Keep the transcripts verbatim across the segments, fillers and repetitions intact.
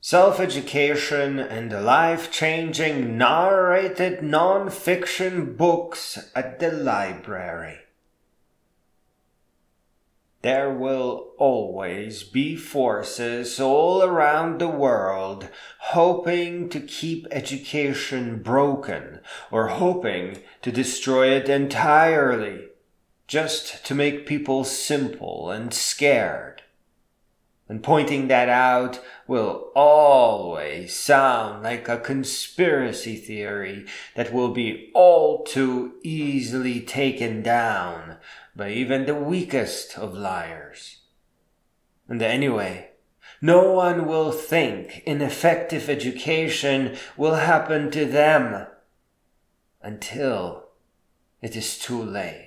Self-education and life-changing narrated non-fiction books at the library. There will always be forces all around the world hoping to keep education broken or hoping to destroy it entirely, just to make people simple and scared. And pointing that out will always sound like a conspiracy theory that will be all too easily taken down by even the weakest of liars. And anyway, no one will think ineffective education will happen to them until it is too late.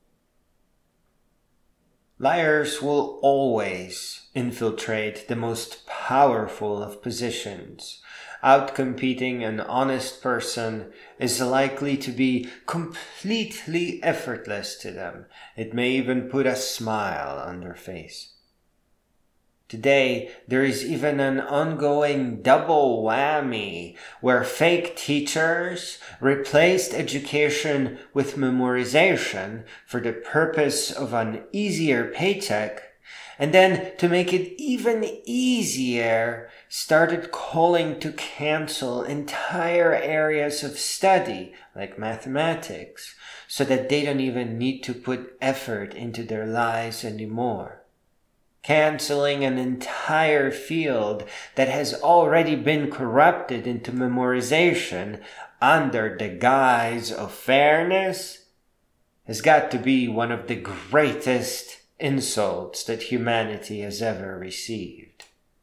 Liars will always infiltrate the most powerful of positions. Outcompeting an honest person is likely to be completely effortless to them. It may even put a smile on their face. Today, there is even an ongoing double whammy where fake teachers replaced education with memorization for the purpose of an easier paycheck, and then to make it even easier, started calling to cancel entire areas of study, like mathematics, so that they don't even need to put effort into their lives anymore. Canceling an entire field that has already been corrupted into memorization under the guise of fairness has got to be one of the greatest insults that humanity has ever received.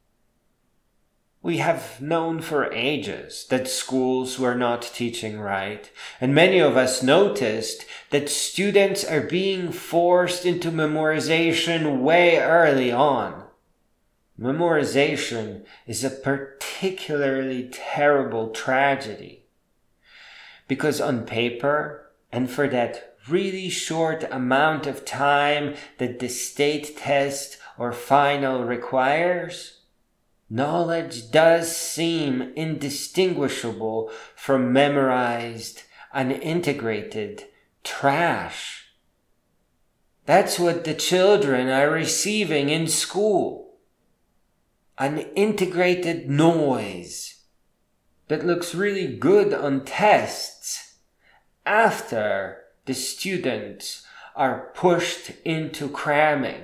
We have known for ages that schools were not teaching right, and many of us noticed that students are being forced into memorization way early on. Memorization is a particularly terrible tragedy, because on paper, and for that really short amount of time that the state test or final requires, knowledge does seem indistinguishable from memorized, unintegrated trash. That's what the children are receiving in school. Unintegrated noise that looks really good on tests after the students are pushed into cramming.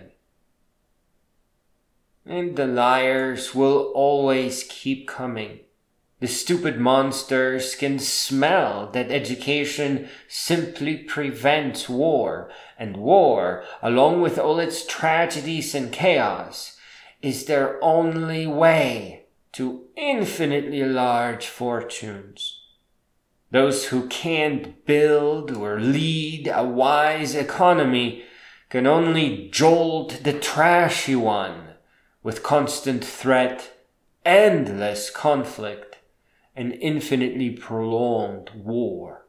And the liars will always keep coming. The stupid monsters can smell that education simply prevents war, and war, along with all its tragedies and chaos, is their only way to infinitely large fortunes. Those who can't build or lead a wise economy can only jolt the trashy one with constant threat, endless conflict, and infinitely prolonged war.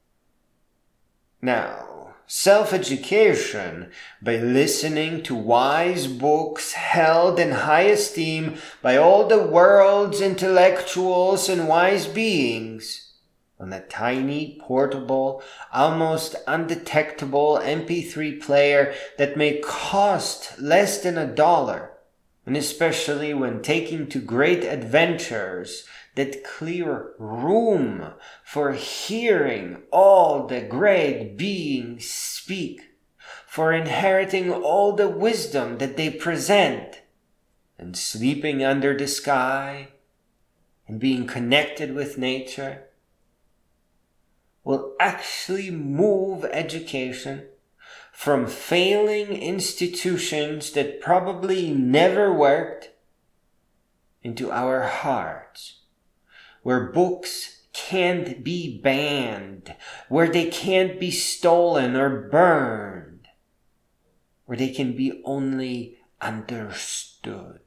Now, self-education, by listening to wise books held in high esteem by all the world's intellectuals and wise beings, on a tiny, portable, almost undetectable M P three player that may cost less than a dollar, and especially when taking to great adventures that clear room for hearing all the great beings speak, for inheriting all the wisdom that they present, and sleeping under the sky, and being connected with nature, will actually move education from failing institutions that probably never worked into our hearts, where books can't be banned, where they can't be stolen or burned, where they can be only understood.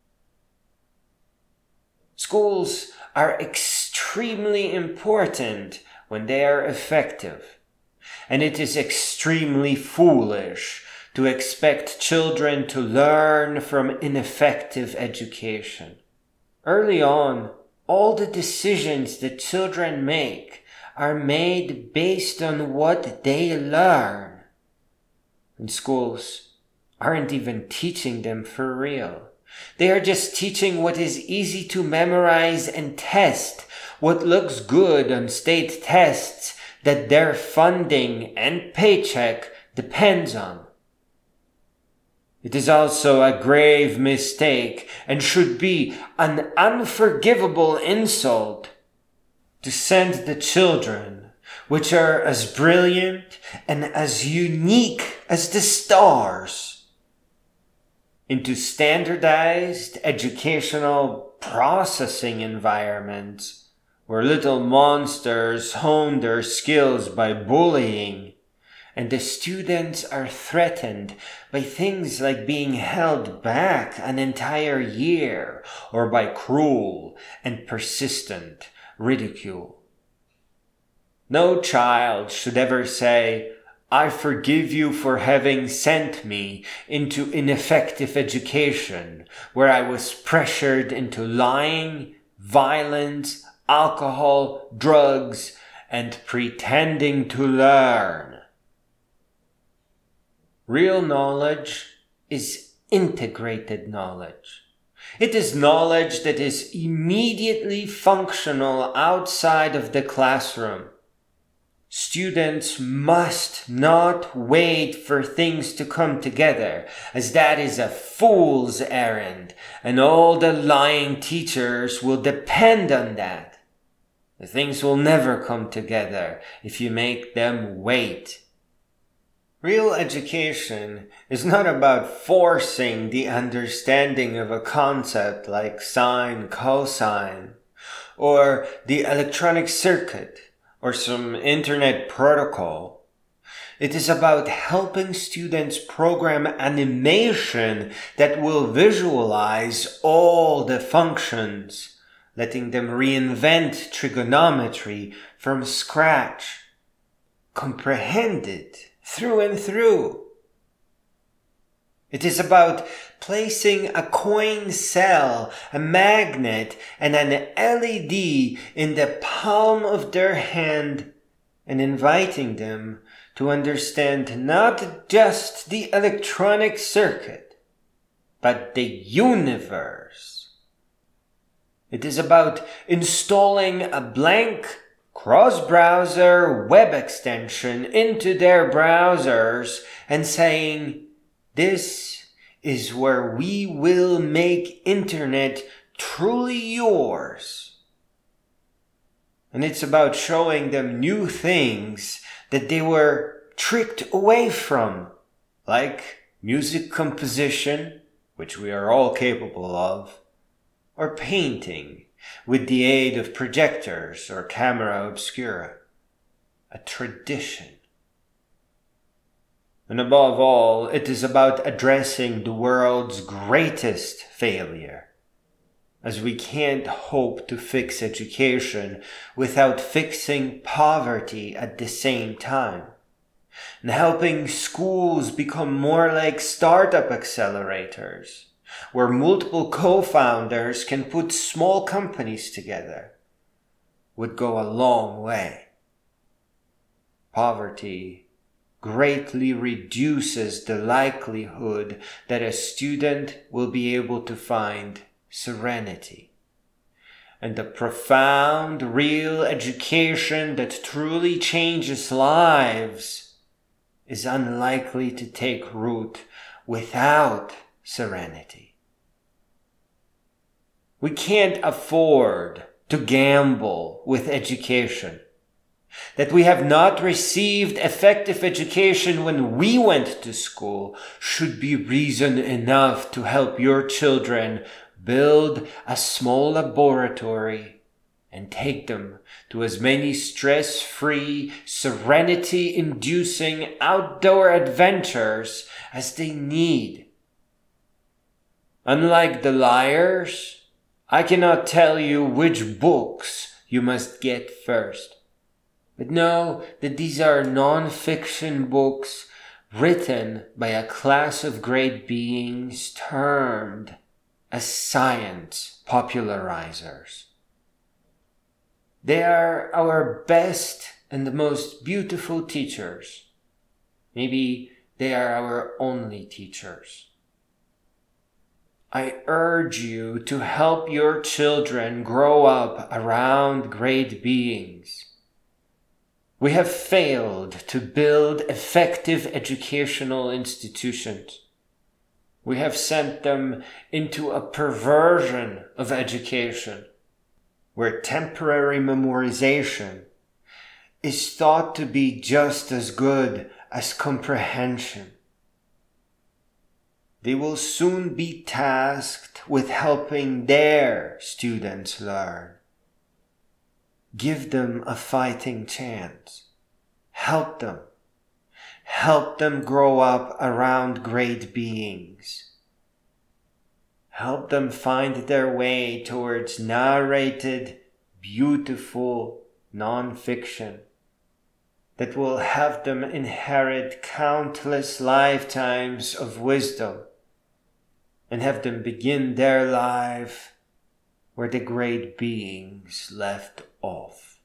Schools are extremely important when they are effective, and it is extremely foolish to expect children to learn from ineffective education. Early on, all the decisions that children make are made based on what they learn. And schools aren't even teaching them for real. They are just teaching what is easy to memorize and test, what looks good on state tests that their funding and paycheck depends on. It is also a grave mistake and should be an unforgivable insult to send the children, which are as brilliant and as unique as the stars, into standardized educational processing environments where little monsters hone their skills by bullying, and the students are threatened by things like being held back an entire year or by cruel and persistent ridicule. No child should ever say, "I forgive you for having sent me into ineffective education where I was pressured into lying, violence, alcohol, drugs, and pretending to learn." Real knowledge is integrated knowledge. It is knowledge that is immediately functional outside of the classroom. Students must not wait for things to come together, as that is a fool's errand, and all the lying teachers will depend on that. The things will never come together if you make them wait. Real education is not about forcing the understanding of a concept like sine, cosine, or the electronic circuit, or some internet protocol. It is about helping students program animation that will visualize all the functions, letting them reinvent trigonometry from scratch, comprehend it through and through. It is about placing a coin cell, a magnet, and an L E D in the palm of their hand and inviting them to understand not just the electronic circuit, but the universe. It is about installing a blank cross-browser web extension into their browsers and saying, "This is where we will make internet truly yours." And it's about showing them new things that they were tricked away from, like music composition, which we are all capable of, or painting with the aid of projectors or camera obscura, a tradition. And above all, it is about addressing the world's greatest failure, as we can't hope to fix education without fixing poverty at the same time, and helping schools become more like startup accelerators, where multiple co-founders can put small companies together, would go a long way. Poverty greatly reduces the likelihood that a student will be able to find serenity. And the profound, real education that truly changes lives is unlikely to take root without serenity. We can't afford to gamble with education. That we have not received effective education when we went to school should be reason enough to help your children build a small laboratory and take them to as many stress-free, serenity-inducing outdoor adventures as they need. Unlike the liars, I cannot tell you which books you must get first. But know that these are non-fiction books written by a class of great beings termed as science popularizers. They are our best and the most beautiful teachers. Maybe they are our only teachers. I urge you to help your children grow up around great beings. We have failed to build effective educational institutions. We have sent them into a perversion of education, where temporary memorization is thought to be just as good as comprehension. They will soon be tasked with helping their students learn. Give them a fighting chance. Help them. Help them grow up around great beings. Help them find their way towards narrated, beautiful non-fiction that will have them inherit countless lifetimes of wisdom and have them begin their life where the great beings left off.